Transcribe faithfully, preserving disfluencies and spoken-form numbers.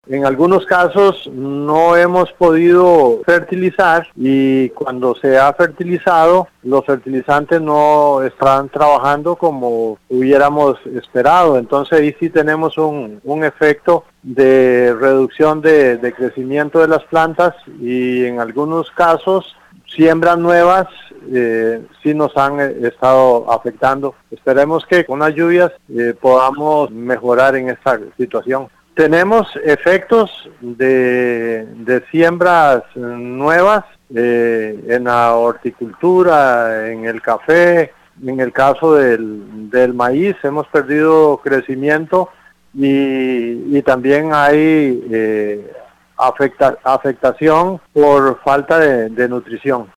En algunos casos no hemos podido fertilizar y cuando se ha fertilizado, los fertilizantes no están trabajando como hubiéramos esperado. Entonces ahí sí tenemos un, un efecto de reducción de, de crecimiento de las plantas y en algunos casos siembras nuevas eh, sí nos han eh, estado afectando. Esperemos que con las lluvias eh, podamos mejorar en esta situación. Tenemos efectos de, de siembras nuevas eh, en la horticultura, en el café, en el caso del, del maíz hemos perdido crecimiento y, y también hay eh, afecta, afectación por falta de, de nutrición.